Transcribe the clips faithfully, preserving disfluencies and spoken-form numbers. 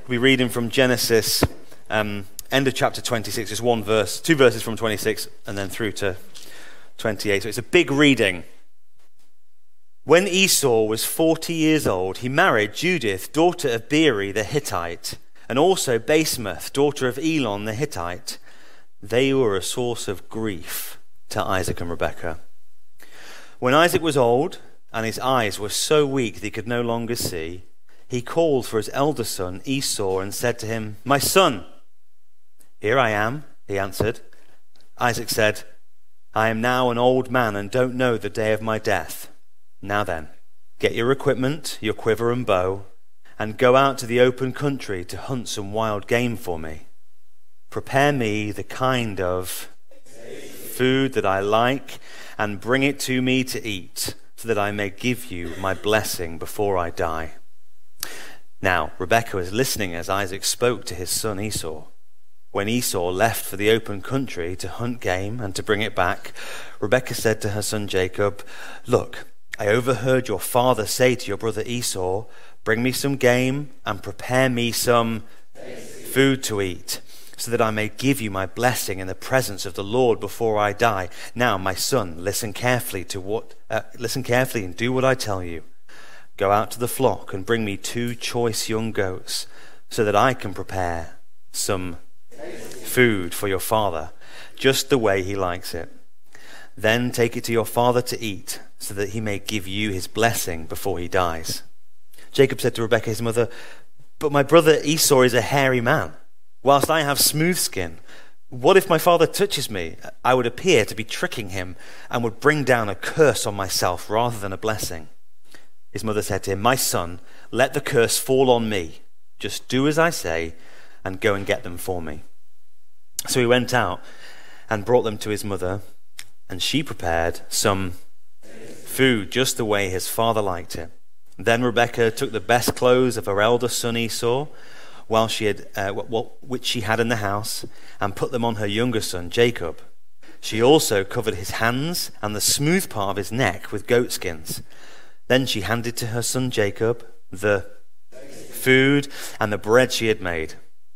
We'll be reading from Genesis, um, end of chapter twenty-six, just one verse, two verses from twenty-six, and then through to twenty-eight. So it's a big reading. When Esau was forty years old, he married Judith, daughter of Beeri the Hittite, and also Basemath, daughter of Elon the Hittite. They were a source of grief to Isaac and Rebekah. When Isaac was old, and his eyes were so weak that he could no longer see, he called for his elder son Esau and said to him, "My son." "Here I am," he answered. Isaac said, "I am now an old man and don't know the day of my death. Now then, get your equipment, your quiver and bow, and go out to the open country to hunt some wild game for me. Prepare me the kind of food that I like and bring it to me to eat, so that I may give you my blessing before I die." Now, Rebekah was listening as Isaac spoke to his son Esau. When Esau left for the open country to hunt game and to bring it back, Rebekah said to her son Jacob, "Look, I overheard your father say to your brother Esau, 'Bring me some game and prepare me some food to eat, so that I may give you my blessing in the presence of the Lord before I die. Now, my son, listen carefully to what uh, listen carefully and do what I tell you. Go out to the flock and bring me two choice young goats, so that I can prepare some food for your father, just the way he likes it. Then take it to your father to eat, so that he may give you his blessing before he dies." Jacob said to Rebekah his mother, "But my brother Esau is a hairy man, whilst I have smooth skin. What if my father touches me? I would appear to be tricking him and would bring down a curse on myself rather than a blessing." His mother said to him, "My son, let the curse fall on me. Just do as I say and go and get them for me." So he went out and brought them to his mother, and she prepared some food just the way his father liked it. Then Rebekah took the best clothes of her elder son Esau, while she had, uh, which she had in the house, and put them on her younger son Jacob. She also covered his hands and the smooth part of his neck with goatskins. Then she handed to her son Jacob the food and the bread she had made.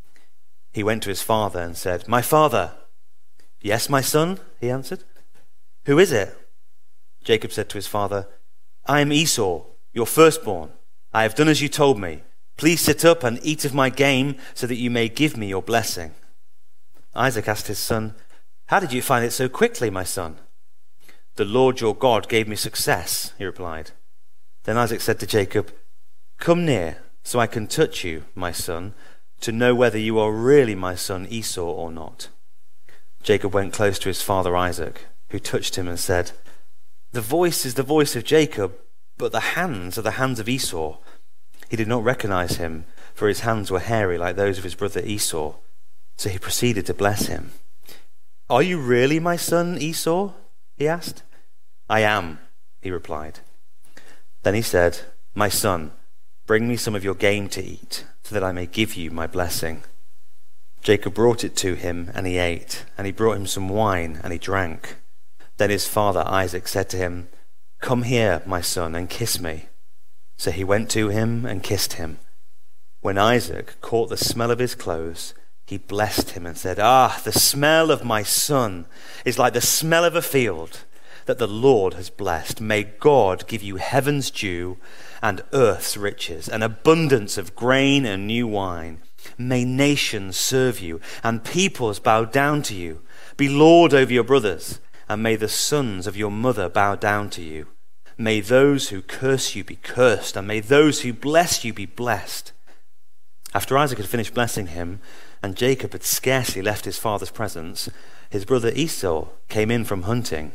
He went to his father and said, "My father." "Yes, my son," he answered. "Who is it?" Jacob said to his father, "I am Esau, your firstborn. I have done as you told me. Please sit up and eat of my game, so that you may give me your blessing." Isaac asked his son, "How did you find it so quickly, my son?" "The Lord your God gave me success," he replied. Then Isaac said to Jacob, "Come near, so I can touch you, my son, to know whether you are really my son Esau or not." Jacob went close to his father Isaac, who touched him and said, "The voice is the voice of Jacob, but the hands are the hands of Esau." He did not recognize him, for his hands were hairy like those of his brother Esau. So he proceeded to bless him. "Are you really my son Esau?" he asked. "I am," he replied. Then he said, "My son, bring me some of your game to eat, so that I may give you my blessing." Jacob brought it to him, and he ate, and he brought him some wine, and he drank. Then his father Isaac said to him, "Come here, my son, and kiss me." So he went to him and kissed him. When Isaac caught the smell of his clothes, he blessed him and said, "Ah, the smell of my son is like the smell of a field that the Lord has blessed. May God give you heaven's dew and earth's riches, an abundance of grain and new wine. May nations serve you and peoples bow down to you. Be lord over your brothers, and may the sons of your mother bow down to you. May those who curse you be cursed, and may those who bless you be blessed." After Isaac had finished blessing him, and Jacob had scarcely left his father's presence, his brother Esau came in from hunting.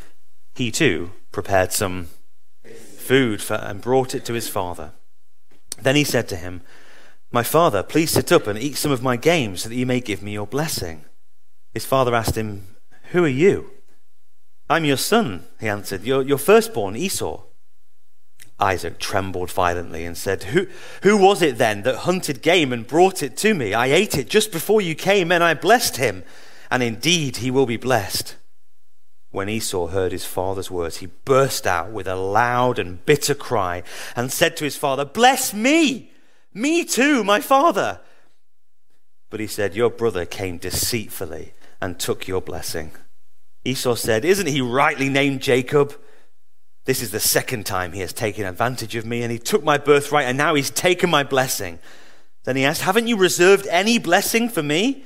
He too prepared some food for, and brought it to his father. Then he said to him, "My father, please sit up and eat some of my game, so that you may give me your blessing." His father asked him, "Who are you?" "I'm your son," he answered, your, your firstborn, Esau." Isaac trembled violently and said, who, who was it then that hunted game and brought it to me? I ate it just before you came, and I blessed him, and indeed he will be blessed." When Esau heard his father's words, he burst out with a loud and bitter cry and said to his father, "Bless me, me too, my father." But he said, your brother came deceitfully and took your blessing. Esau said, isn't he rightly named Jacob? This is the second time he has taken advantage of me, and he took my birthright, and now he's taken my blessing. Then he asked, haven't you reserved any blessing for me?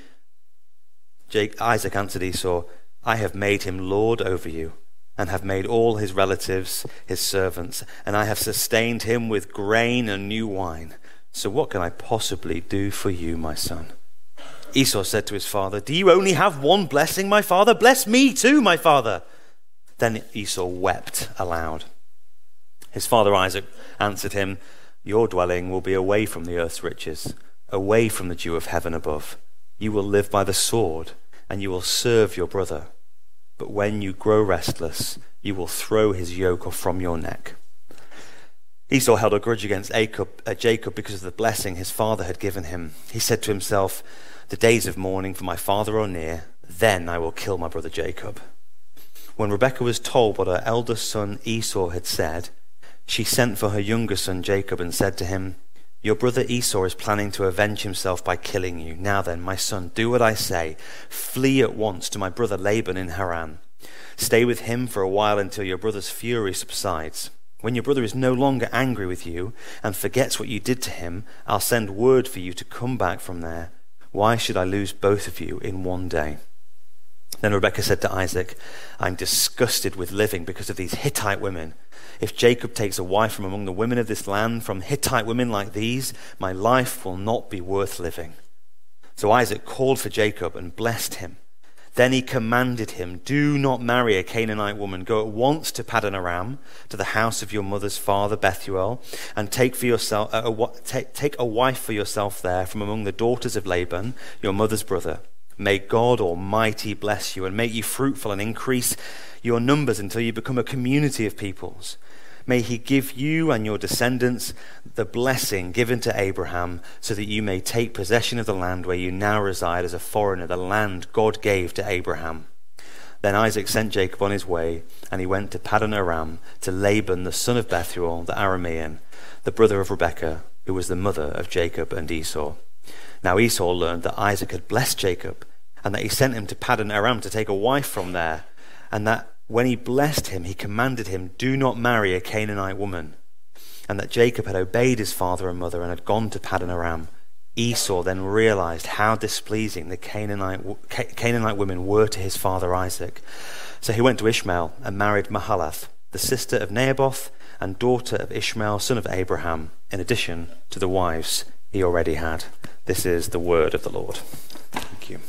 Jake, Isaac answered Esau, I have made him lord over you, and have made all his relatives his servants, and I have sustained him with grain and new wine. So what can I possibly do for you, my son? Esau said to his father, do you only have one blessing, my father? Bless me too, my father. Then Esau wept aloud. His father Isaac answered him, your dwelling will be away from the earth's riches, away from the dew of heaven above. You will live by the sword, and you will serve your brother. But when you grow restless, you will throw his yoke off from your neck. Esau held a grudge against Jacob because of the blessing his father had given him. He said to himself, the days of mourning for my father are near, then I will kill my brother Jacob. When Rebekah was told what her eldest son Esau had said, she sent for her younger son Jacob and said to him, your brother Esau is planning to avenge himself by killing you. Now then, my son, do what I say. Flee at once to my brother Laban in Haran. Stay with him for a while until your brother's fury subsides. When your brother is no longer angry with you and forgets what you did to him, I'll send word for you to come back from there. Why should I lose both of you in one day? Then Rebekah said to Isaac, I'm disgusted with living because of these Hittite women. If Jacob takes a wife from among the women of this land, from Hittite women like these, my life will not be worth living. So Isaac called for Jacob and blessed him. Then he commanded him, do not marry a Canaanite woman. Go at once to Paddan Aram, to the house of your mother's father Bethuel, and take for yourself uh, a, take, take a wife for yourself there from among the daughters of Laban, your mother's brother. May God Almighty bless you and make you fruitful and increase your numbers until you become a community of peoples. May he give you and your descendants the blessing given to Abraham, so that you may take possession of the land where you now reside as a foreigner, the land God gave to Abraham. Then Isaac sent Jacob on his way, and he went to Paddan Aram to Laban the son of Bethuel the Aramean, the brother of Rebekah, who was the mother of Jacob and Esau. Now Esau learned that Isaac had blessed Jacob, and that he sent him to Paddan Aram to take a wife from there, and that when he blessed him, he commanded him, do not marry a Canaanite woman, and that Jacob had obeyed his father and mother and had gone to Paddan Aram. Esau then realized how displeasing the Canaanite, Canaanite women were to his father Isaac. So he went to Ishmael and married Mahalath, the sister of Naboth and daughter of Ishmael, son of Abraham, in addition to the wives he already had. This is the word of the Lord. Thank you.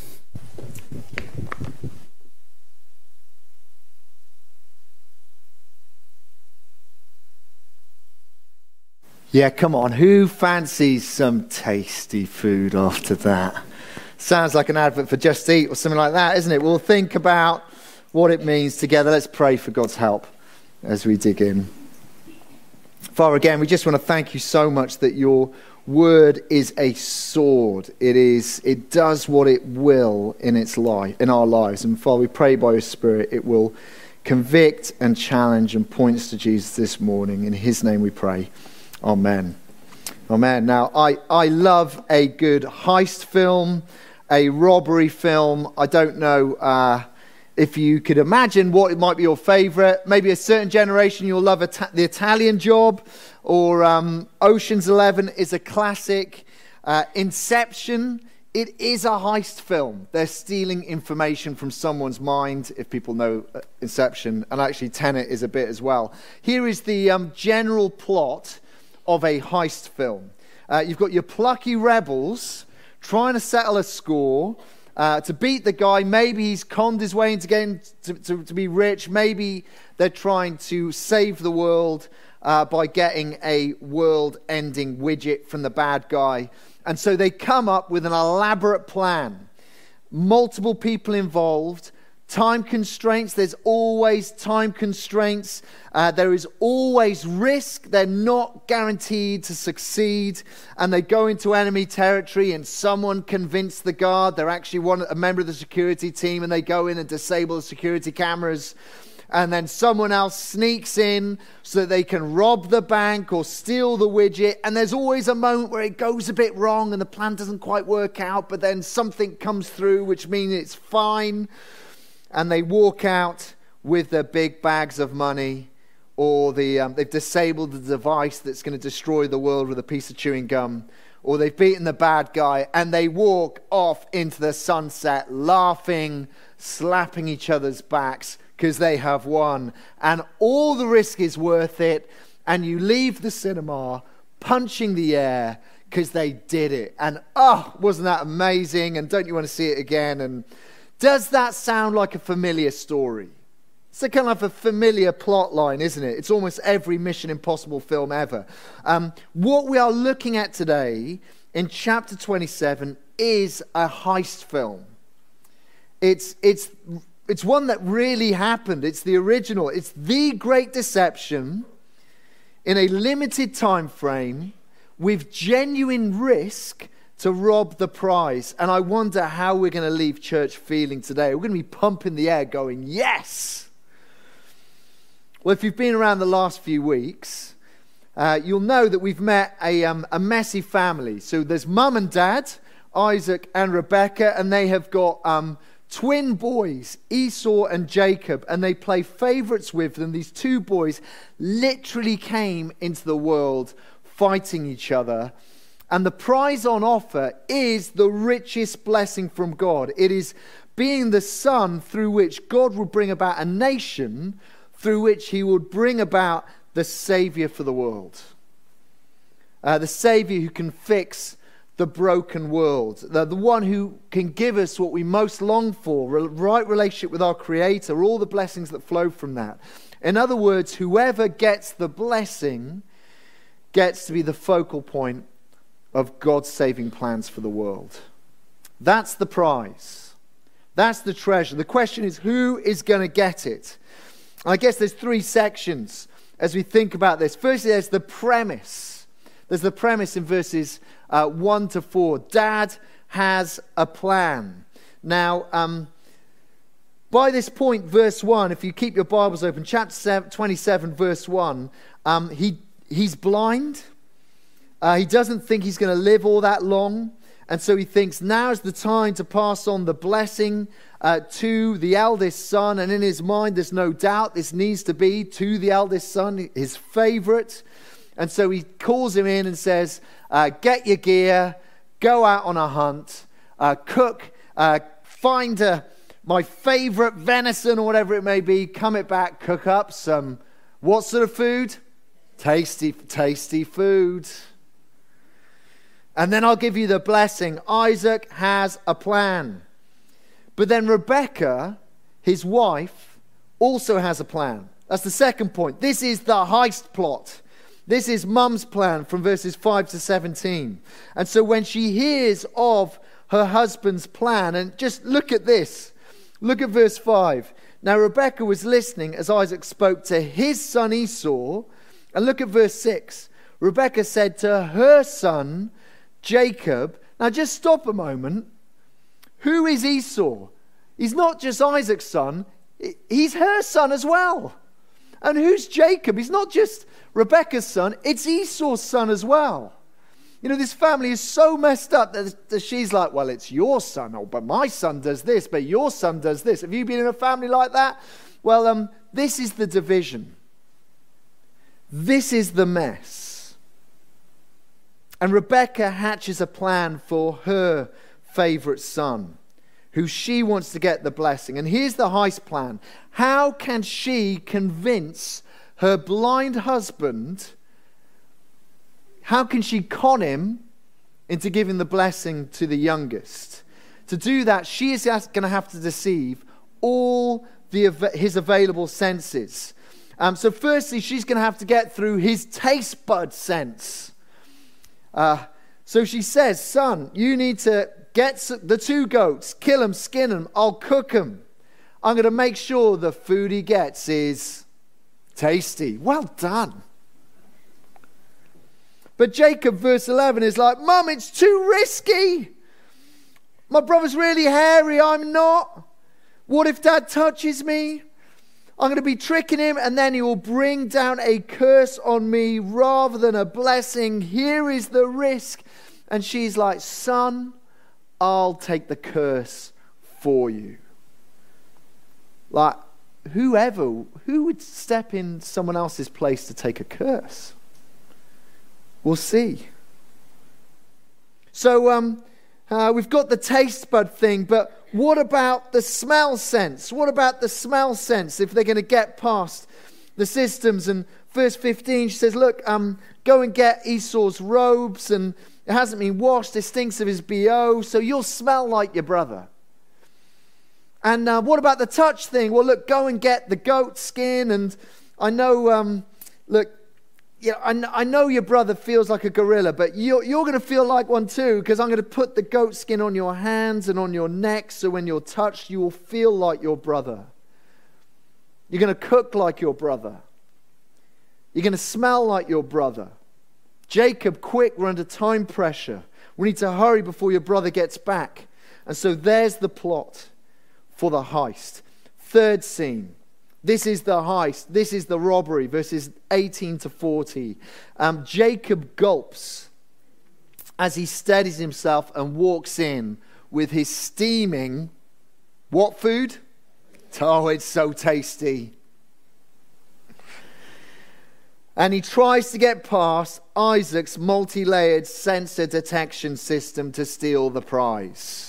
Yeah, come on. Who fancies some tasty food after that? Sounds like an advert for Just Eat or something like that, isn't it? We'll think about what it means together. Let's pray for God's help as we dig in. Father, again, we just want to thank you so much that your word is a sword. It is. It does what it will in its life, in our lives. And Father, we pray by your Spirit it will convict and challenge and point us to Jesus this morning. In his name we pray. Amen. Amen. Now, I, I love a good heist film, a robbery film. I don't know uh, if you could imagine what it might be your favourite. Maybe a certain generation you'll love Ita- The Italian Job, or um, Ocean's Eleven is a classic. Uh, Inception, it is a heist film. They're stealing information from someone's mind, if people know uh, Inception, and actually Tenet is a bit as well. Here is the um, general plot of a heist film. Uh, you've got your plucky rebels trying to settle a score uh, to beat the guy. Maybe he's conned his way into getting to, to, to be rich. Maybe they're trying to save the world uh, by getting a world-ending widget from the bad guy. And so they come up with an elaborate plan. Multiple people involved. Time constraints, there's always time constraints. Uh, there is always risk. They're not guaranteed to succeed. And they go into enemy territory and someone convinced the guard. They're actually one, a member of the security team, and they go in and disable the security cameras. and then someone else sneaks in so that they can rob the bank or steal the widget. And there's always a moment where it goes a bit wrong and the plan doesn't quite work out, but then something comes through, which means it's fine. And they walk out with their big bags of money, or the, um, they've disabled the device that's going to destroy the world with a piece of chewing gum, or they've beaten the bad guy, and they walk off into the sunset laughing, slapping each other's backs because they have won. And all the risk is worth it, and you leave the cinema punching the air because they did it. And oh, wasn't that amazing? And don't you want to see it again? And does that sound like a familiar story? It's a kind of a familiar plot line, isn't it? It's almost every Mission Impossible film ever. Um, what we are looking at today in chapter twenty-seven is a heist film. It's, it's, it's one that really happened. It's the original. It's the Great Deception in a limited time frame with genuine risk to rob the prize. And I wonder how we're going to leave church feeling today. We're going to be pumping the air going, yes! Well, if you've been around the last few weeks, uh, you'll know that we've met a, um, a messy family. So there's mum and dad, Isaac and Rebecca, and they have got um, twin boys, Esau and Jacob, and they play favourites with them. These two boys literally came into the world fighting each other. And the prize on offer is the richest blessing from God. It is being the son through which God will bring about a nation through which he would bring about the Saviour for the world. Uh, the Saviour who can fix the broken world. The, the one who can give us what we most long for, re- right relationship with our Creator, all the blessings that flow from that. In other words, whoever gets the blessing gets to be the focal point of God's saving plans for the world. That's the prize. That's the treasure. The question is, who is going to get it? I guess there's three sections as we think about this. Firstly, there's the premise. There's the premise in verses uh, one to four. Dad has a plan. Now, um, by this point, verse one, if you keep your Bibles open, chapter twenty-seven, verse one, um, he he's blind. Uh, he doesn't think he's going to live all that long. And so he thinks now's the time to pass on the blessing uh, to the eldest son. And in his mind, there's no doubt this needs to be to the eldest son, his favorite. And so he calls him in and says, uh, get your gear, go out on a hunt, uh, cook, uh, find a, my favorite venison or whatever it may be, come it back, cook up some, what sort of food? Tasty, tasty food. And then I'll give you the blessing. Isaac has a plan. But then Rebecca, his wife, also has a plan. That's the second point. This is the heist plot. This is mum's plan from verses five to seventeen. And so when she hears of her husband's plan, and just look at this. Look at verse five. Now Rebecca was listening as Isaac spoke to his son Esau. And look at verse six. Rebecca said to her son Jacob. Now just stop a moment. Who is Esau? He's not just Isaac's son. He's her son as well. And who's Jacob? He's not just Rebecca's son. It's Esau's son as well. You know, this family is so messed up that she's like, well, it's your son. Oh, but my son does this, but your son does this. Have you been in a family like that? Well, um, this is the division. This is the mess. And Rebecca hatches a plan for her favorite son, who she wants to get the blessing. And here's the heist plan. How can she convince her blind husband, how can she con him into giving the blessing to the youngest? To do that, she is going to have to deceive all the, his available senses. Um, so firstly, she's going to have to get through his taste bud sense. Uh, so she says, son, you need to get the two goats, kill them, skin them, I'll cook them. I'm going to make sure the food he gets is tasty. Well done. But Jacob, verse eleven, is like, Mum, it's too risky. My brother's really hairy, I'm not. What if Dad touches me? I'm going to be tricking him, and then he will bring down a curse on me rather than a blessing. Here is the risk. And she's like, son, I'll take the curse for you. Like, whoever, who would step in someone else's place to take a curse? We'll see. So um, uh, we've got the taste bud thing, but what about the smell sense? What about the smell sense if they're going to get past the systems? And verse fifteen, she says, look, um, go and get Esau's robes, and it hasn't been washed, it stinks of his B O, so you'll smell like your brother. And uh, what about the touch thing? Well, look, go and get the goat skin, and I know, um, look, yeah, I, kn- I know your brother feels like a gorilla, but you're, you're going to feel like one too, because I'm going to put the goat skin on your hands and on your neck, so when you're touched, you will feel like your brother. You're going to cook like your brother. You're going to smell like your brother. Jacob, quick, we're under time pressure. We need to hurry before your brother gets back. And so there's the plot for the heist. Third scene. This is the heist. This is the robbery. Verses eighteen to forty. Um, Jacob gulps as he steadies himself and walks in with his steaming, what food? Oh, it's so tasty. And he tries to get past Isaac's multi-layered sensor detection system to steal the prize.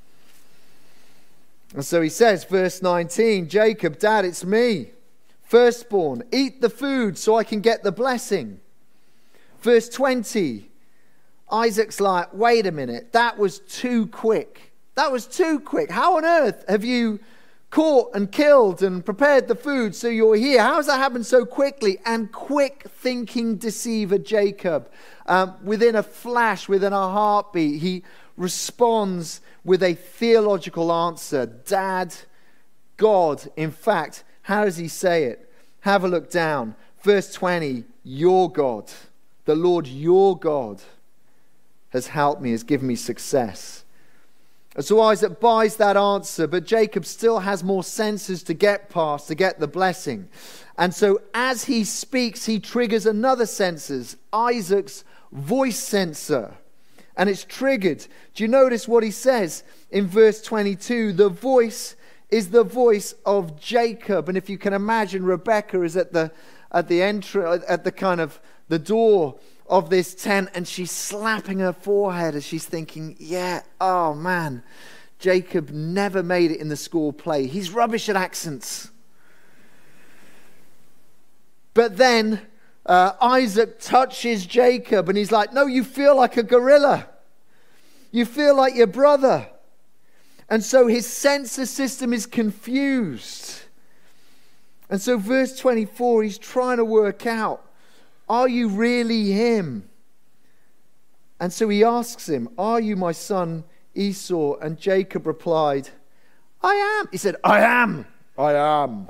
And so he says, verse nineteen, Jacob, Dad, it's me, firstborn. Eat the food so I can get the blessing. Verse twenty, Isaac's like, wait a minute, that was too quick. That was too quick. How on earth have you caught and killed and prepared the food so you're here? How has that happened so quickly? And quick thinking deceiver Jacob, um, within a flash, within a heartbeat, he responds with a theological answer. Dad, God. In fact, how does he say it? Have a look down. Verse twenty, your God, the Lord your God has helped me, has given me success. And so Isaac buys that answer, but Jacob still has more senses to get past, to get the blessing. And so as he speaks, he triggers another senses, Isaac's voice sensor. And it's triggered. Do you notice what he says in verse twenty-two? The voice is the voice of Jacob. And if you can imagine, Rebecca is at the at the entry, at the kind of the door of this tent, and she's slapping her forehead as she's thinking, yeah, oh man, Jacob never made it in the school play. He's rubbish at accents. But then uh, Isaac touches Jacob and he's like, no, you feel like a gorilla. You feel like your brother. And so his sensor system is confused. And so verse twenty-four, he's trying to work out, are you really him? And so he asks him, are you my son Esau? And Jacob replied, I am. He said, I am. I am.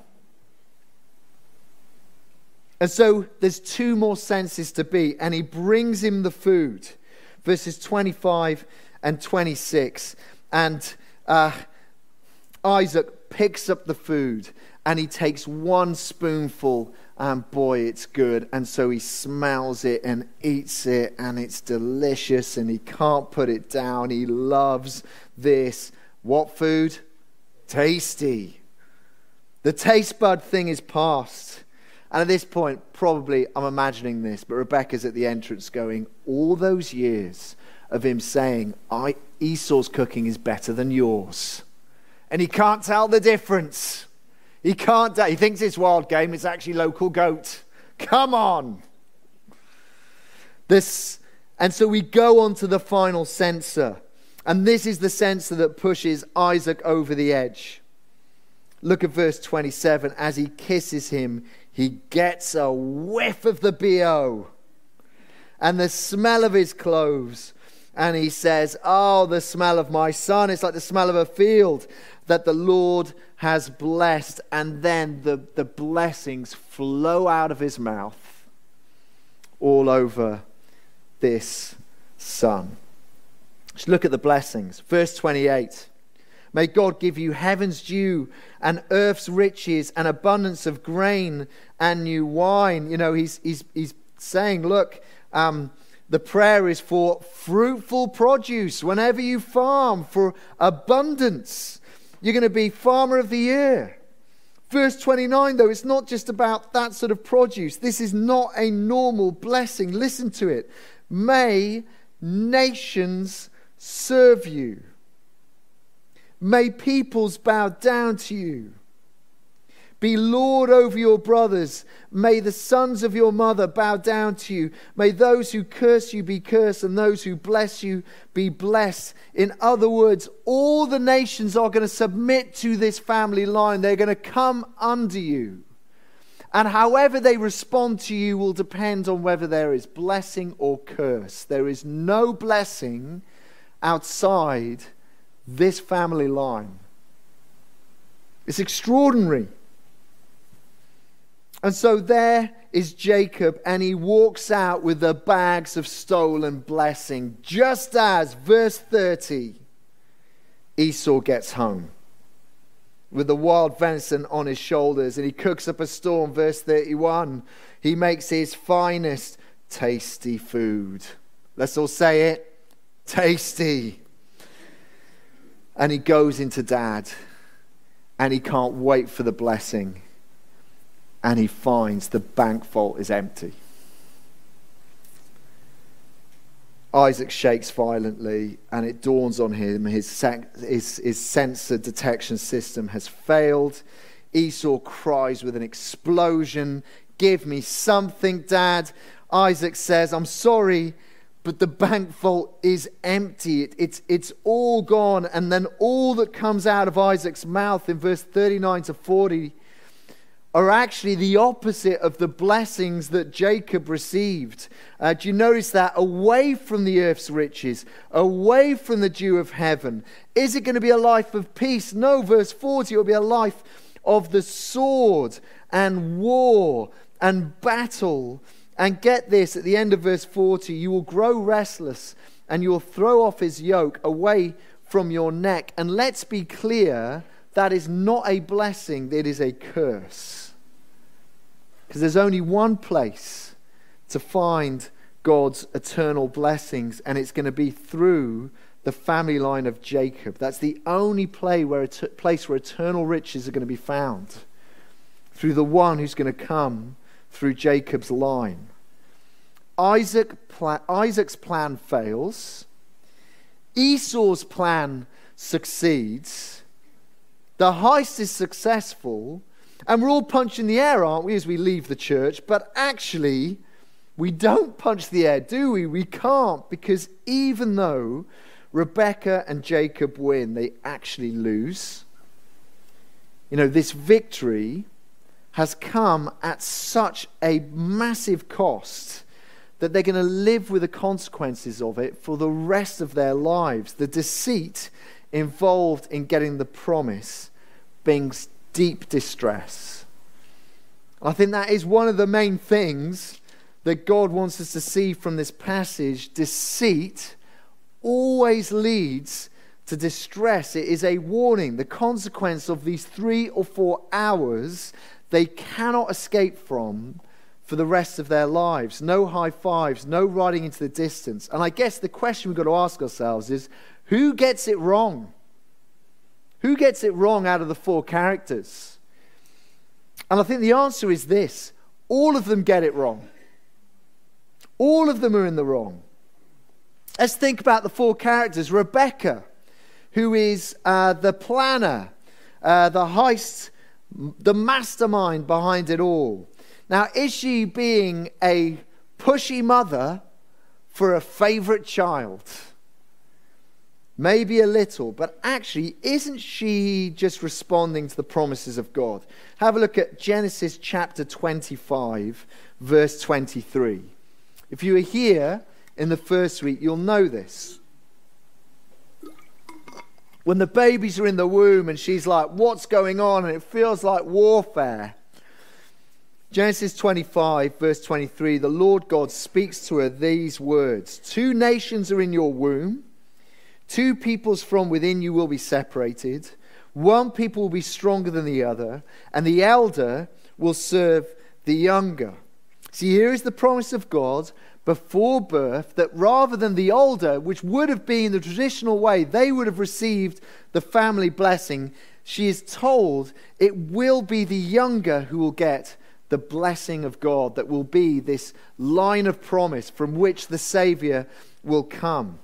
And so there's two more senses to be. And he brings him the food. Verses twenty-five and twenty-six. And uh, Isaac picks up the food and he takes one spoonful, and boy, it's good. And so he smells it and eats it, and it's delicious, and he can't put it down. He loves this. What food? Tasty. The taste bud thing is past. And at this point, probably, I'm imagining this, but Rebecca's at the entrance going, all those years of him saying, I, Esau's cooking is better than yours. And he can't tell the difference. He can't, he thinks it's wild game, it's actually local goat. Come on. This, and so we go on to the final sensor. And this is the sensor that pushes Isaac over the edge. Look at verse twenty-seven. As he kisses him, he gets a whiff of the B O and the smell of his clothes. And he says, oh, the smell of my son. It's like the smell of a field that the Lord has blessed. And then the, the blessings flow out of his mouth all over this son. Let's look at the blessings. Verse twenty-eight. May God give you heaven's dew and earth's riches and abundance of grain and new wine. You know, he's he's he's saying, look, um, the prayer is for fruitful produce whenever you farm, for abundance. You're going to be farmer of the year. Verse twenty-nine, though, it's not just about that sort of produce. This is not a normal blessing. Listen to it. May nations serve you. May peoples bow down to you. Be Lord over your brothers. May the sons of your mother bow down to you. May those who curse you be cursed, and those who bless you be blessed. In other words, all the nations are going to submit to this family line. They're going to come under you. And however they respond to you will depend on whether there is blessing or curse. There is no blessing outside this family line. It's extraordinary. And so there is Jacob, and he walks out with the bags of stolen blessing, just as, verse thirty, Esau gets home with the wild venison on his shoulders, and he cooks up a storm. Verse thirty-one, he makes his finest tasty food. Let's all say it. Tasty. And he goes into dad, and he can't wait for the blessing. And he finds the bank vault is empty. Isaac shakes violently, and it dawns on him his, sec- his, his sensor detection system has failed. Esau cries with an explosion, "Give me something, Dad." Isaac says, "I'm sorry, but the bank vault is empty. It, it's, it's all gone." And then all that comes out of Isaac's mouth in verse thirty-nine to forty are actually the opposite of the blessings that Jacob received. Uh, do you notice that? Away from the earth's riches, away from the dew of heaven. Is it going to be a life of peace? No, verse forty, it will be a life of the sword and war and battle. And get this, at the end of verse forty, you will grow restless and you will throw off his yoke away from your neck. And let's be clear, that is not a blessing, it is a curse. Because there's only one place to find God's eternal blessings, and it's going to be through the family line of Jacob. That's the only play where et- place where eternal riches are going to be found. Through the one who's going to come through Jacob's line. Isaac pla- Isaac's plan fails. Esau's plan succeeds. The heist is successful. And we're all punching the air, aren't we, as we leave the church? But actually, we don't punch the air, do we? We can't, because even though Rebekah and Jacob win, they actually lose. You know, this victory has come at such a massive cost that they're going to live with the consequences of it for the rest of their lives. The deceit involved in getting the promise brings deep distress. I think that is one of the main things that God wants us to see from this passage. Deceit always leads to distress. It is a warning. The consequence of these three or four hours they cannot escape from for the rest of their lives. No high fives, no riding into the distance. And I guess the question we've got to ask ourselves is, who gets it wrong? Who gets it wrong out of the four characters? And I think the answer is this. All of them get it wrong. All of them are in the wrong. Let's think about the four characters. Rebekah, who is uh, the planner, uh, the heist, the mastermind behind it all. Now, is she being a pushy mother for a favorite child? Maybe a little, but actually, isn't she just responding to the promises of God? Have a look at Genesis chapter twenty-five, verse twenty-three. If you were here in the first week, you'll know this. When the babies are in the womb and she's like, what's going on? And it feels like warfare. Genesis twenty-five, verse twenty-three, the Lord God speaks to her these words. Two nations are in your womb. Two peoples from within you will be separated. One people will be stronger than the other, and the elder will serve the younger. See, here is the promise of God before birth, that rather than the older, which would have been the traditional way, they would have received the family blessing, she is told it will be the younger who will get the blessing of God, that will be this line of promise from which the Savior will come.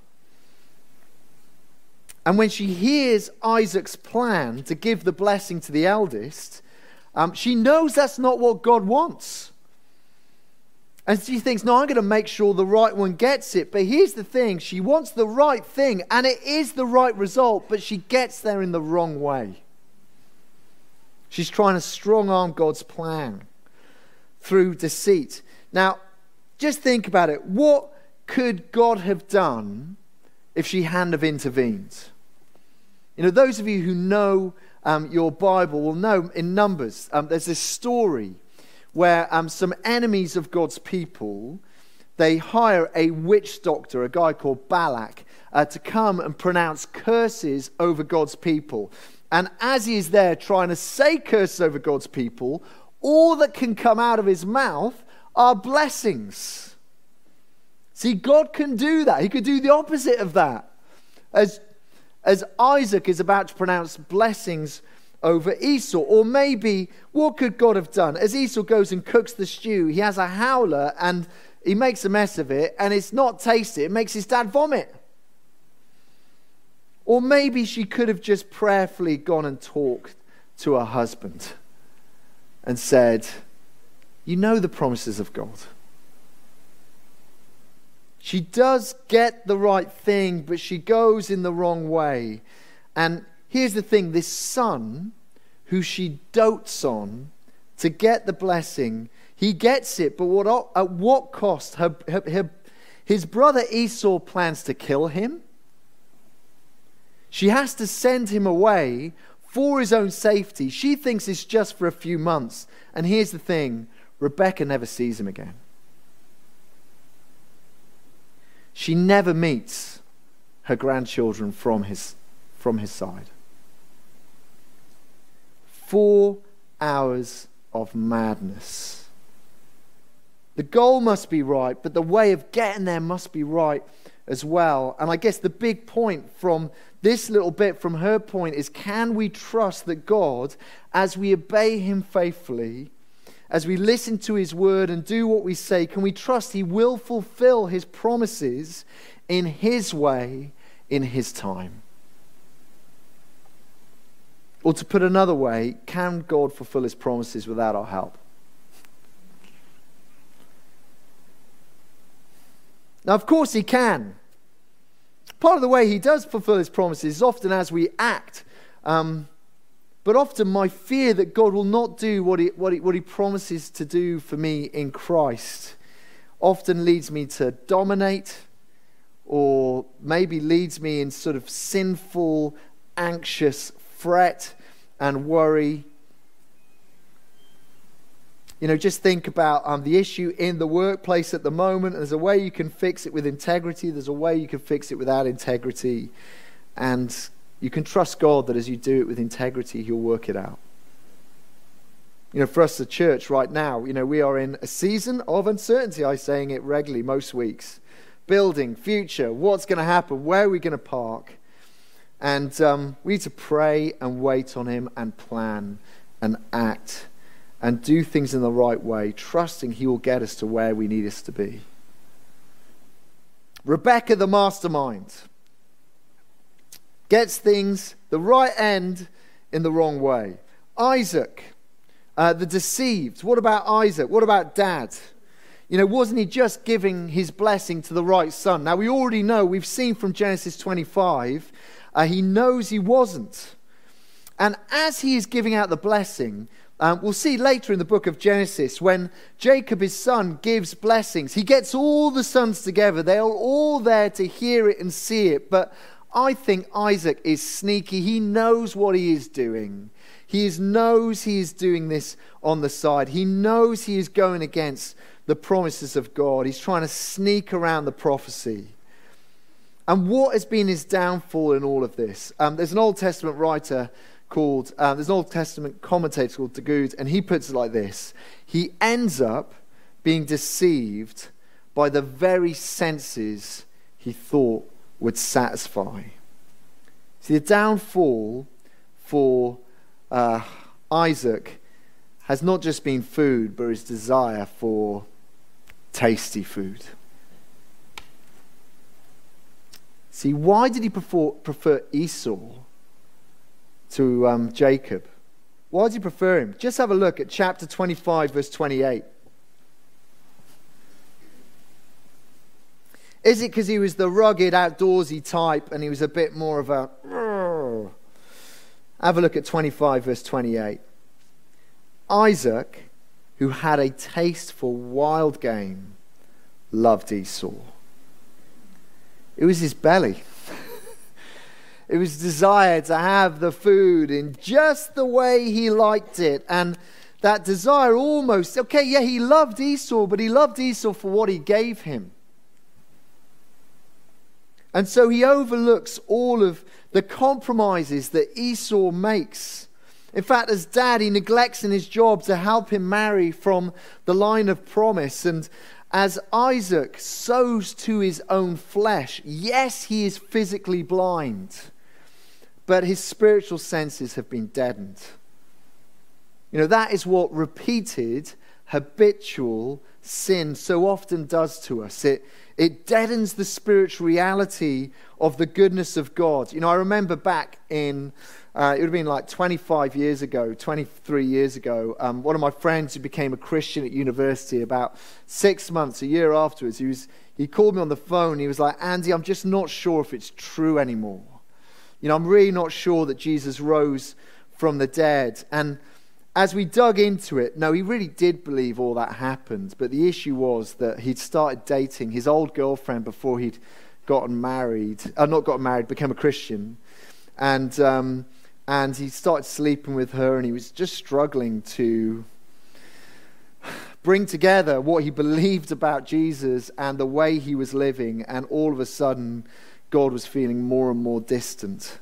And when she hears Isaac's plan to give the blessing to the eldest, um, she knows that's not what God wants. And she thinks, no, I'm going to make sure the right one gets it. But here's the thing. She wants the right thing, and it is the right result, but she gets there in the wrong way. She's trying to strong-arm God's plan through deceit. Now, just think about it. What could God have done if she hadn't have intervened? You know, those of you who know um, your Bible will know in Numbers, um, there's this story where um, some enemies of God's people, they hire a witch doctor, a guy called Balak, uh, to come and pronounce curses over God's people. And as he is there trying to say curses over God's people, all that can come out of his mouth are blessings. See, God can do that. He could do the opposite of that. As, as Isaac is about to pronounce blessings over Esau. Or maybe, what could God have done? As Esau goes and cooks the stew, he has a howler and he makes a mess of it, and it's not tasty. It makes his dad vomit. Or maybe she could have just prayerfully gone and talked to her husband and said, you know the promises of God. She does get the right thing, but she goes in the wrong way. And here's the thing, this son who she dotes on to get the blessing, he gets it, but what, at what cost? Her, her, her, his brother Esau plans to kill him. She has to send him away for his own safety. She thinks it's just for a few months. And here's the thing, Rebecca never sees him again. She never meets her grandchildren from his, from his side. Four hours of madness. The goal must be right, but the way of getting there must be right as well. And I guess the big point from this little bit, from her point, is can we trust that God, as we obey him faithfully, as we listen to his word and do what we say, can we trust he will fulfill his promises in his way, in his time? Or to put another way, can God fulfill his promises without our help? Now, of course he can. Part of the way he does fulfill his promises is often as we act. Um, but often my fear that God will not do what he, what, he, what he promises to do for me in Christ often leads me to dominate, or maybe leads me in sort of sinful, anxious fret and worry. You know, just think about um, the issue in the workplace at the moment. There's a way you can fix it with integrity. There's a way you can fix it without integrity. And you can trust God that as you do it with integrity, he'll work it out. You know, for us, the church right now, you know, we are in a season of uncertainty. I'm saying it regularly most weeks. Building, future, what's going to happen? Where are we going to park? And um, we need to pray and wait on him and plan and act and do things in the right way, trusting he will get us to where we need us to be. Rebecca, the mastermind, gets things the right end in the wrong way. Isaac, uh, the deceived. What about Isaac? What about Dad? You know, wasn't he just giving his blessing to the right son? Now, we already know, we've seen from Genesis twenty-five, uh, he knows he wasn't. And as he is giving out the blessing, Um, we'll see later in the book of Genesis, when Jacob, his son, gives blessings, he gets all the sons together. They're all there to hear it and see it. But I think Isaac is sneaky. He knows what he is doing. He is, knows he is doing this on the side. He knows he is going against the promises of God. He's trying to sneak around the prophecy. And what has been his downfall in all of this? Um, there's an Old Testament writer called, uh, there's an Old Testament commentator called Dagood, and he puts it like this. He ends up being deceived by the very senses he thought would satisfy. See, the downfall for uh, Isaac has not just been food, but his desire for tasty food. See, why did he prefer, prefer Esau to um, Jacob? Why did he prefer him? Just have a look at chapter twenty-five, verse twenty-eight. Is it because he was the rugged, outdoorsy type and he was a bit more of a... Have a look at twenty-five, verse twenty-eight. Isaac, who had a taste for wild game, loved Esau. It was his belly. It was desire to have the food in just the way he liked it. And that desire almost, okay, yeah, he loved Esau, but he loved Esau for what he gave him. And so he overlooks all of the compromises that Esau makes. In fact, as dad, he neglects in his job to help him marry from the line of promise. And as Isaac sows to his own flesh, yes, he is physically blind, but his spiritual senses have been deadened. You know, that is what repeated, habitual sin so often does to us. It, it deadens the spiritual reality of the goodness of God. You know, I remember back in, uh, it would have been like twenty-five years ago, twenty-three years ago, um, one of my friends who became a Christian at university about six months, a year afterwards, he was he called me on the phone. He was like, Andy, I'm just not sure if it's true anymore. You know, I'm really not sure that Jesus rose from the dead. And as we dug into it, no, he really did believe all that happened. But the issue was that he'd started dating his old girlfriend before he'd gotten married, uh, not gotten married, became a Christian. And um, and he started sleeping with her, and he was just struggling to bring together what he believed about Jesus and the way he was living. And all of a sudden, God was feeling more and more distant.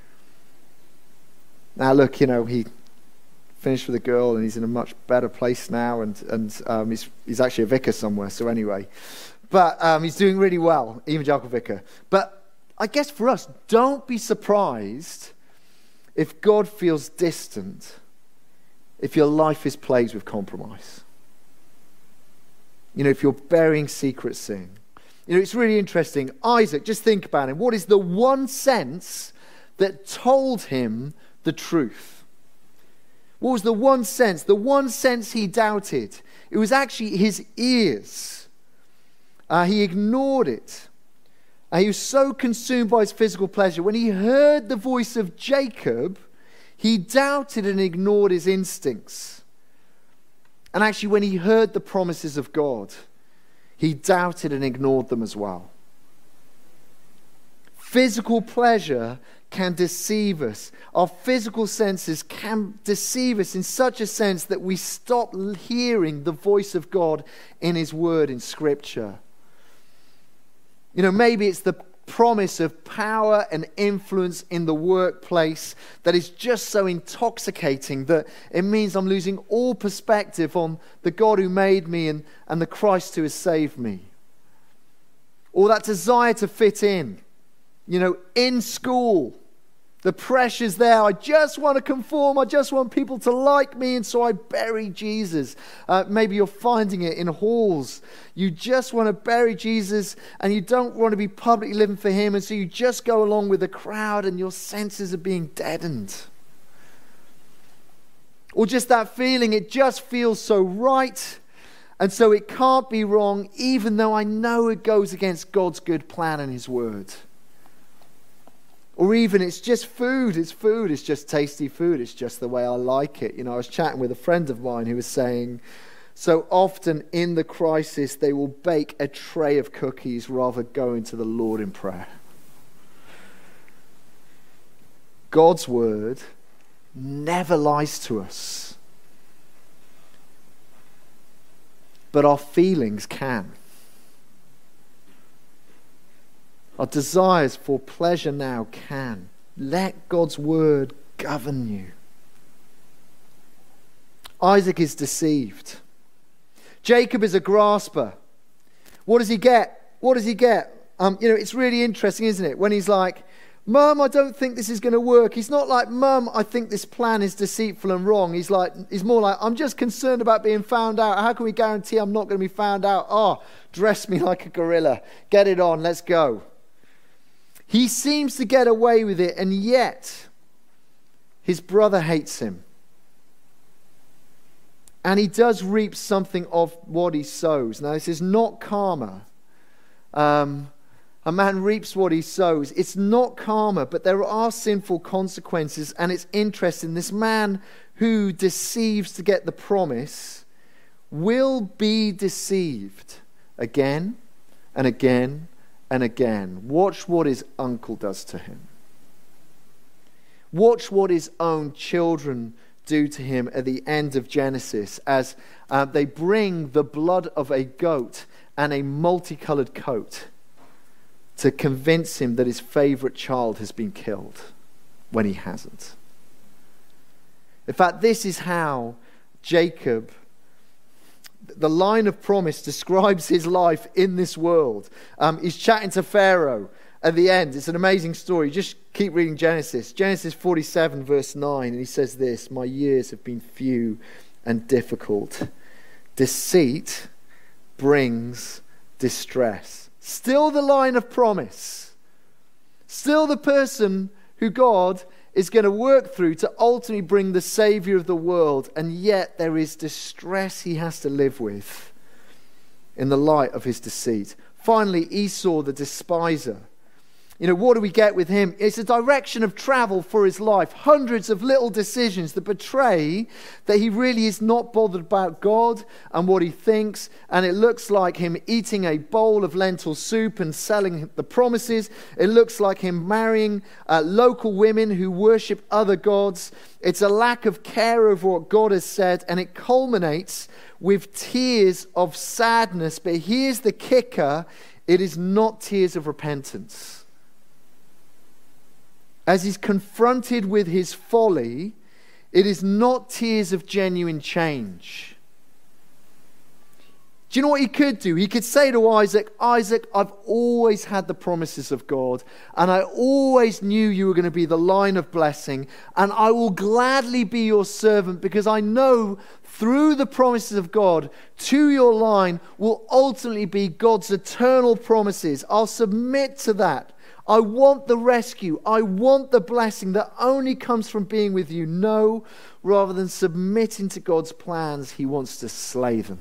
Now, look, you know, he finished with a girl and he's in a much better place now, and and um, he's he's actually a vicar somewhere. So anyway, but um, he's doing really well, evangelical vicar. But I guess for us, don't be surprised if God feels distant, if your life is plagued with compromise. You know, if you're burying secret sin. You know, it's really interesting. Isaac, just think about him. What is the one sense that told him the truth? What was the one sense? The one sense he doubted. It was actually his ears. Uh, he ignored it. Uh, he was so consumed by his physical pleasure. When he heard the voice of Jacob, he doubted and ignored his instincts. And actually, when he heard the promises of God, he doubted and ignored them as well. Physical pleasure can deceive us. Our physical senses can deceive us in such a sense that we stop hearing the voice of God in His Word in Scripture. You know, maybe it's the promise of power and influence in the workplace that is just so intoxicating that it means I'm losing all perspective on the God who made me and, and the Christ who has saved me. Or that desire to fit in. You know, in school, the pressure's there. I just want to conform. I just want people to like me, and so I bury Jesus. Uh, maybe you're finding it in halls. You just want to bury Jesus, and you don't want to be publicly living for Him, and so you just go along with the crowd, and your senses are being deadened. Or just that feeling, it just feels so right, and so it can't be wrong, even though I know it goes against God's good plan and His Word. Or even it's just food, it's food, it's just tasty food, it's just the way I like it. You know, I was chatting with a friend of mine who was saying, so often in the crisis they will bake a tray of cookies rather than going to the Lord in prayer. God's Word never lies to us. But our feelings can. Our desires for pleasure now can. Let God's word govern you. Isaac is deceived. Jacob is a grasper. What does he get? What does he get? Um, you know, it's really interesting, isn't it? When he's like, Mum, I don't think this is going to work. He's not like, Mum, I think this plan is deceitful and wrong. He's like, he's more like, I'm just concerned about being found out. How can we guarantee I'm not going to be found out? Oh, dress me like a gorilla. Get it on. Let's go. He seems to get away with it, and yet his brother hates him. And he does reap something of what he sows. Now, this is not karma. Um... A man reaps what he sows. It's not karma, but there are sinful consequences. And it's interesting. This man who deceives to get the promise will be deceived again and again and again. Watch what his uncle does to him. Watch what his own children do to him at the end of Genesis as uh, they bring the blood of a goat and a multicolored coat to convince him that his favorite child has been killed when he hasn't. In fact, this is how Jacob, the line of promise, describes his life in this world. Um, he's chatting to Pharaoh at the end. It's an amazing story. Just keep reading Genesis. Genesis forty-seven, verse nine, and he says this, "My years have been few and difficult. Deceit brings distress." Still the line of promise. Still the person who God is going to work through to ultimately bring the Savior of the world. And yet there is distress he has to live with in the light of his deceit. Finally, Esau the despiser. You know, what do we get with him? It's a direction of travel for his life. Hundreds of little decisions that betray that he really is not bothered about God and what he thinks. And it looks like him eating a bowl of lentil soup and selling the promises. It looks like him marrying uh, local women who worship other gods. It's a lack of care over what God has said. And it culminates with tears of sadness. But here's the kicker. It is not tears of repentance. As he's confronted with his folly, it is not tears of genuine change. Do you know what he could do? He could say to Isaac, Isaac, I've always had the promises of God, and I always knew you were going to be the line of blessing, and I will gladly be your servant because I know through the promises of God to your line will ultimately be God's eternal promises. I'll submit to that. I want the rescue. I want the blessing that only comes from being with you. No, rather than submitting to God's plans, he wants to slay them.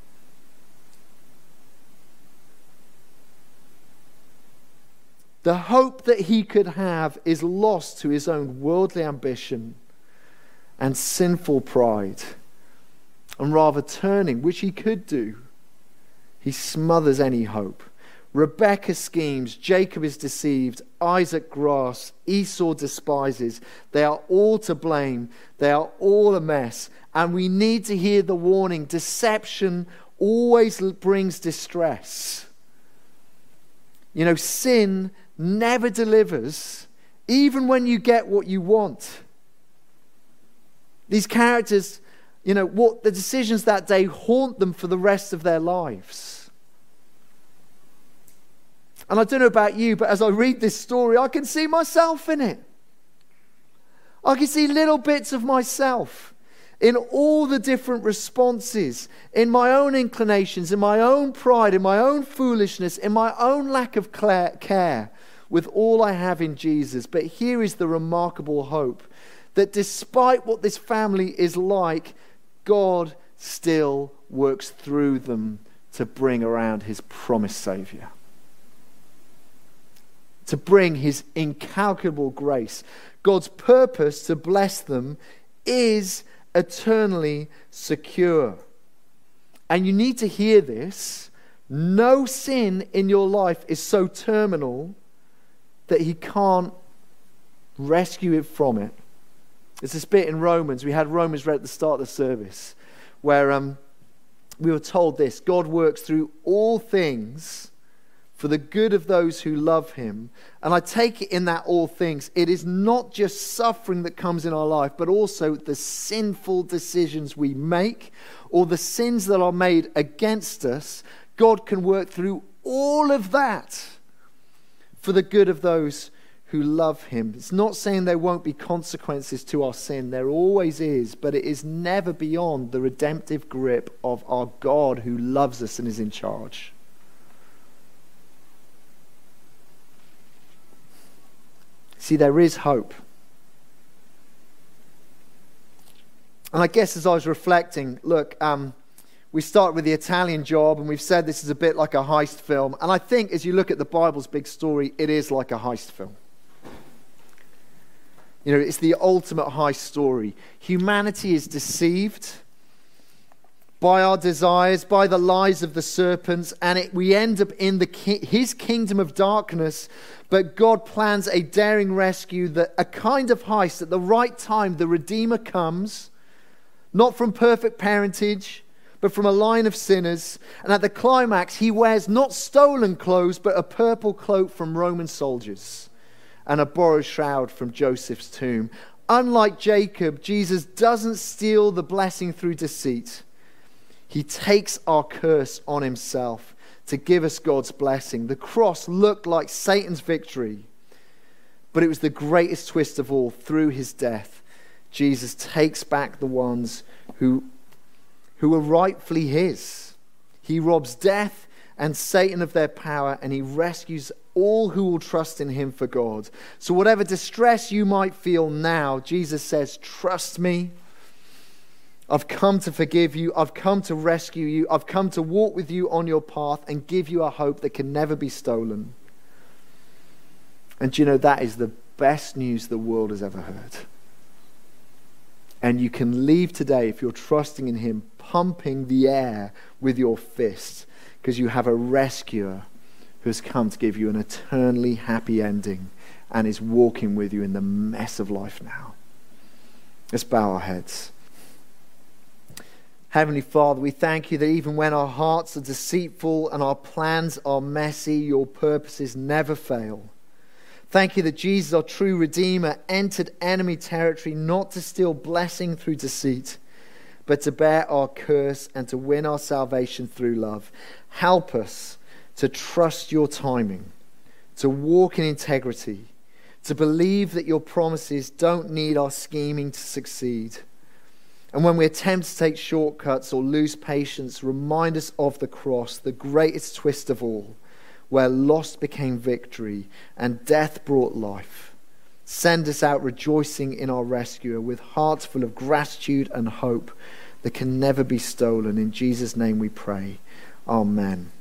The hope that he could have is lost to his own worldly ambition and sinful pride. And rather turning, which he could do, he smothers any hope. Rebekah schemes, Jacob is deceived, Isaac grasps, Esau despises. They are all to blame. They are all a mess. And we need to hear the warning. Deception always brings distress. You know, sin never delivers, even when you get what you want. These characters, you know, what the decisions that day haunt them for the rest of their lives. And I don't know about you, but as I read this story, I can see myself in it. I can see little bits of myself in all the different responses, in my own inclinations, in my own pride, in my own foolishness, in my own lack of care with all I have in Jesus. But here is the remarkable hope that despite what this family is like, God still works through them to bring around his promised Savior. To bring his incalculable grace. God's purpose to bless them is eternally secure. And you need to hear this. No sin in your life is so terminal that he can't rescue it from it. There's this bit in Romans. We had Romans read at the start of the service where um, we were told this. God works through all things for the good of those who love him. And I take it in that all things, it is not just suffering that comes in our life, but also the sinful decisions we make or the sins that are made against us. God can work through all of that for the good of those who love him. It's not saying there won't be consequences to our sin. There always is, but it is never beyond the redemptive grip of our God who loves us and is in charge. See, there is hope. And I guess as I was reflecting, look, um, we start with the Italian Job, and we've said this is a bit like a heist film. And I think as you look at the Bible's big story, it is like a heist film. You know, it's the ultimate heist story. Humanity is deceived by our desires, by the lies of the serpents, and it, we end up in the ki- his kingdom of darkness. But God plans a daring rescue, that a kind of heist. At the right time, the Redeemer comes, not from perfect parentage, but from a line of sinners. And at the climax, he wears not stolen clothes, but a purple cloak from Roman soldiers and a borrowed shroud from Joseph's tomb. Unlike Jacob, Jesus doesn't steal the blessing through deceit. He takes our curse on himself to give us God's blessing. The cross looked like Satan's victory, but it was the greatest twist of all. Through his death, Jesus takes back the ones who, who were rightfully his. He robs death and Satan of their power, and he rescues all who will trust in him for God. So whatever distress you might feel now, Jesus says, trust me. I've come to forgive you. I've come to rescue you. I've come to walk with you on your path and give you a hope that can never be stolen. And you know, that is the best news the world has ever heard. And you can leave today, if you're trusting in him, pumping the air with your fist, because you have a rescuer who has come to give you an eternally happy ending and is walking with you in the mess of life now. Let's bow our heads. Heavenly Father, we thank you that even when our hearts are deceitful and our plans are messy, your purposes never fail. Thank you that Jesus, our true Redeemer, entered enemy territory not to steal blessing through deceit, but to bear our curse and to win our salvation through love. Help us to trust your timing, to walk in integrity, to believe that your promises don't need our scheming to succeed. And when we attempt to take shortcuts or lose patience, remind us of the cross, the greatest twist of all, where loss became victory and death brought life. Send us out rejoicing in our rescuer with hearts full of gratitude and hope that can never be stolen. In Jesus' name we pray. Amen.